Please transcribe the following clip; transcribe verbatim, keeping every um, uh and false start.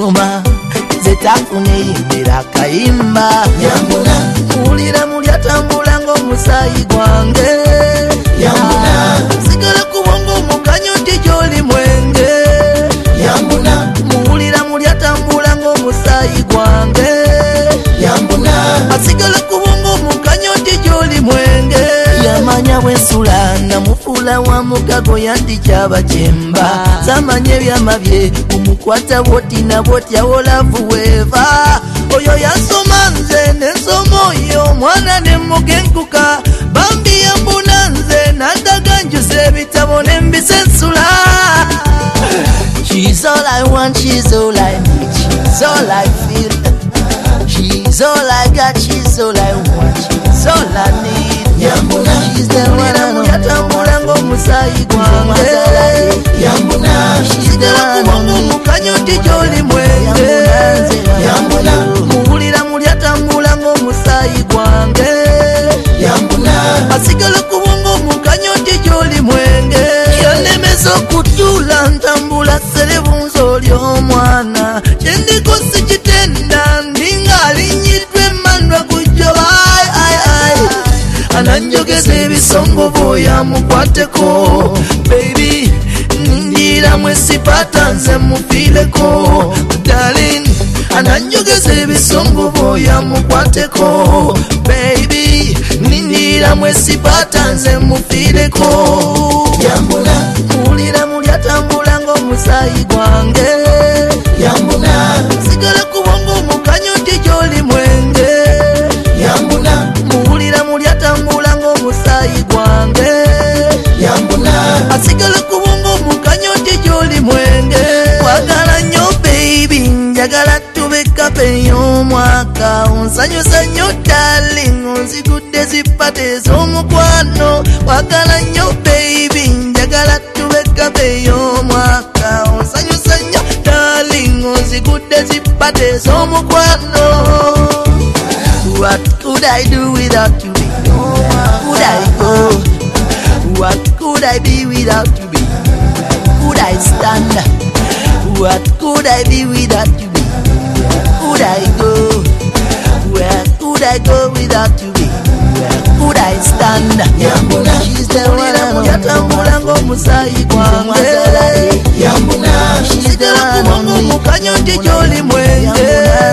ngoma zetafune yimbira kayimba Yambuna mulira mulya tambula ng'omusayi gwange Yambuna sigala kubongo mukanyo nti gy'oli mwenge Yambuna mulira mulya tambula ng'omusayi gwange Yambuna asigala kubongo mukanyo nti gy'oli mwenge yamanya bwensula namufula wa mugago yandikyaba kyemba samanya ebyama bye omukwata bwotina bwotya wolavu weeva oyo yansoma nze nensoma oyo omwana nemugenkuka bambi yambuna nze nandaga njuza ebitabo nembisensula. She's all I want, she's all I need, she's all I feel, she's all I got, she's all I want, she's all I need. Yambuna She's the one I want. Yatambula ng'omusayi gwange Yambuna She's the one kubongo mukanyo nti gy'oli mwenge Yambuna muwulira mulya tambula ng'omusayi gwange Yambuna asigala kubongo mukanyo nti gy'oli mwenge yanemeza okutuula ntambula serebunza oli omwana kyendiko sikitenda ndinga alinyiddwa emmandwa kujjoba ananjogeza ebisongo bwoya mukwateko baby ndira mwesipata nze mufiireko darling ananjogeza ebisongo bwoya mukwateko baby ndira mwesipata nze mufiireko Yambuna mulira mulya tambula ng'omusayi gwange Yambuna sigala kubongo mukanyo nti gy'oli mwenge Yambuna muwulira mulya tambula ng'omusayi gwange Yambuna asigala kubongo mukanyo nti gy'oli mwenge kwagala nnyo baby njagala tube kape y'omwaka onsanyusa nnyo darling onzigudde zipata ez'omukwano kwagala nnyo baby njagala tube kape y'omwaka onsanyusa nnyo darling onzigudde zipata ez'omukwano. What could I do without you? Where could I go? What could I be without you? Where could I stand? What could I be without you? Where could I go? Where could I go without you? Where could I stand? Yambuna She's the one I want. Yatambula ng'omusayi gwange Yambuna She's the one I want. Mukanyo nti gy'oli mwenge